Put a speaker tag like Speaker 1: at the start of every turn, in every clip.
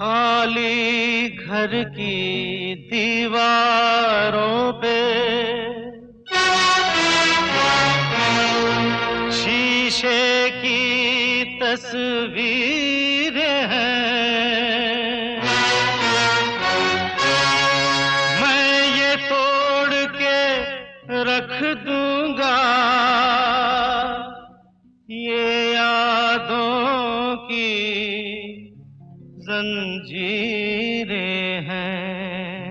Speaker 1: खाली घर की दीवारों पे शीशे की तस्वीरें हैं। मैं ये तोड़ के रख दूंगा ये यादों की जंजीरें हैं।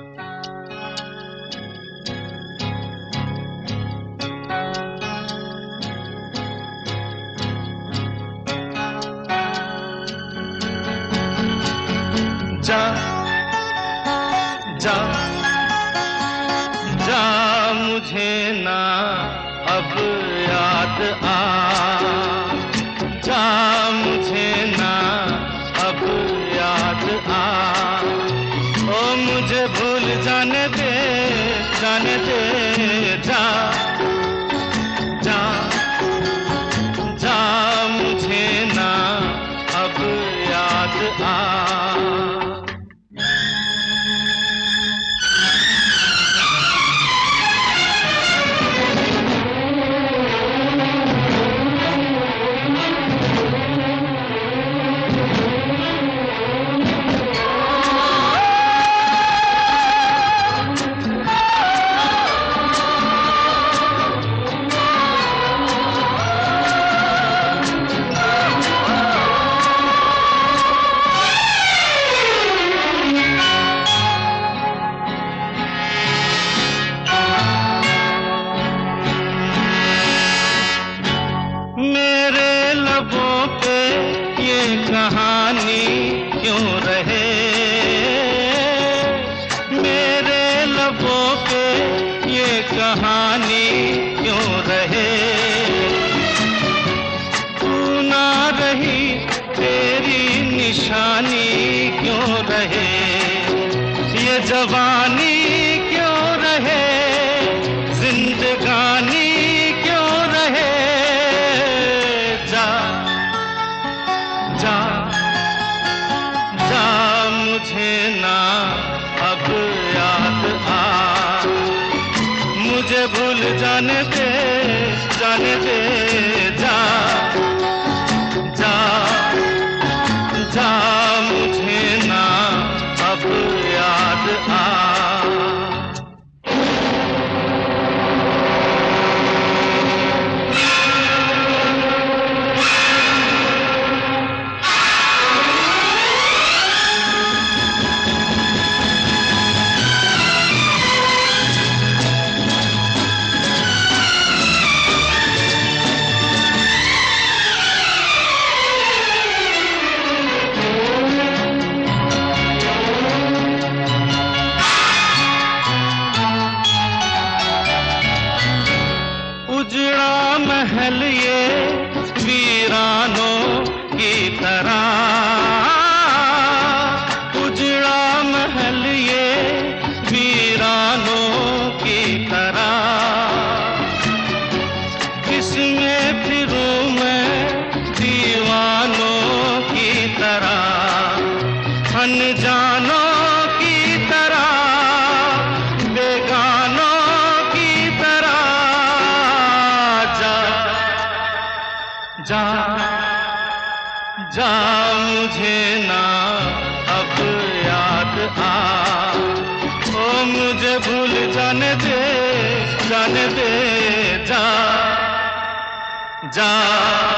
Speaker 1: जा जा जा मुझे ना अब याद आ, जा मुझे ना अब याद आ। ओ मुझे भूल जाने दे जा जा जा मुझे ना अब याद आ। कहानी क्यों रहे मेरे लबों पे ये कहानी क्यों रहे। तू ना रही तेरी निशानी क्यों रहे। ये जवानी क्यों रहे जिंदगानी क्यों रहे। जा जा जा मुझे ना अब याद आ। मुझे भूल जाने दे जा जा जा मुझे ना अब याद आ। उजड़ा महल ये वीरानों की तरह। उजड़ा महल ये वीरानों की तरह। किसमें फिरूं मैं दीवानों की तरह। अनजानों की तरह बेगानों की तरह। जा जा मुझे ना अब याद आ। ओ मुझे भूल जाने दे जा जा